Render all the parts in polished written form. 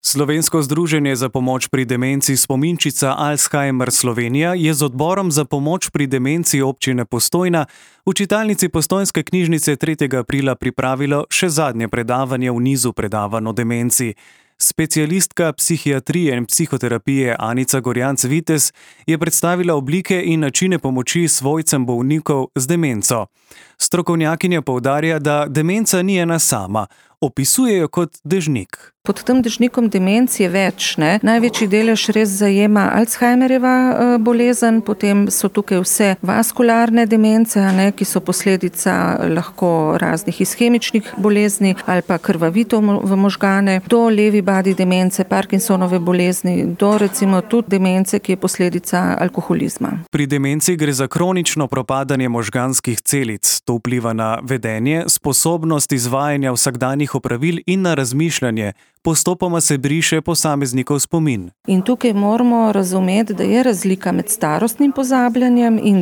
Slovensko združenje za pomoč pri demenci Spominčica Alzheimer Slovenija je z odborom za pomoč pri demenci občine Postojna v čitalnici Postojnske knjižnice 3. aprila pripravilo še zadnje predavanje v nizu predavanj o demenci. Specialistka psihiatrije in psihoterapije Anica Gorjanc-Vitez je predstavila oblike in načine pomoči svojcem bolnikov z demenco. Strokovnjakinja poudarja, da demenca ni ena sama, opisuje jo kot dežnik. Pod tem dežnikom demenc je več. Največji delež res zajema Alzheimerjeva bolezen, potem so tukaj vse vaskularne demence, ki so posledica lahko raznih ishemičnih bolezni ali pa krvavitev v možgane, do levi badi demence, Parkinsonove bolezni, do recimo tudi demence, ki je posledica alkoholizma. Pri demenci gre za kronično propadanje možganskih celic. To vpliva na vedenje, sposobnost izvajanja vsakdanjih opravil in na razmišljanje. Postopoma se briše posameznikov spomin. In tukaj moramo razumeti, da je razlika med starostnim pozabljanjem in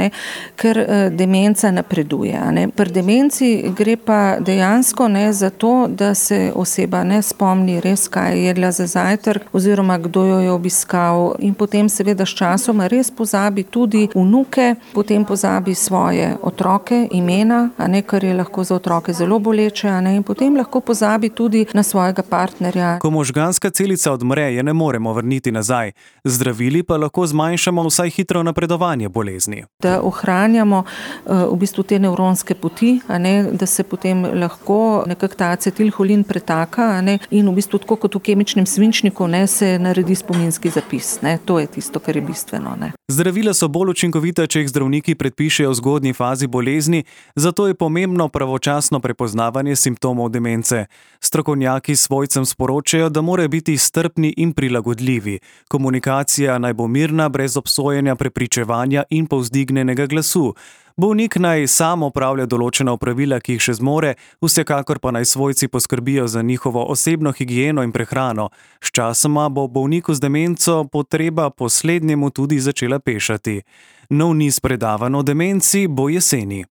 ker demenca napreduje. Pri demenci gre pa dejansko za to, da se oseba ne spomni res, kaj je jedla za zajtrk oziroma kdo jo je obiskal, in potem seveda s časoma res pozabi tudi vnuke, potem pozabi svoje otroke, imena, kar je lahko za otroke zelo boleče, in potem lahko pozabi tudi na svojega partnerja. Ko možganska celica odmre, je ne moremo vrniti nazaj. Zdravili pa lahko zmanjšamo vsaj hitro napredovanje bolezni. Da ohranjamo v bistvu te nevronske poti, da se potem lahko nekako ta acetilholin pretaka, in v bistvu tako kot v kemičnem svinčniku se naredi spominski zapis. To je tisto, kar je bistveno. Zdravila so bolj učinkovita, če jih zdravniki predpišejo v zgodnji fazi bolezni, zato je pomembno pravočasno prepoznavanje simptomov demence. Strokovnjaki svojcem sporočajo, da morajo biti strpni in prilagodljivi. Komunikacija naj bo mirna, brez obsojenja, prepričevanja in povzdignjenega glasu. Bolnik naj sam opravlja določena opravila, ki jih še zmore, vsekakor pa naj svojci poskrbijo za njihovo osebno higieno in prehrano. Sčasoma bo bolniku z demenco potreba po slednjemu tudi začela pešati. Nov niz predavanj o demenci bo jeseni.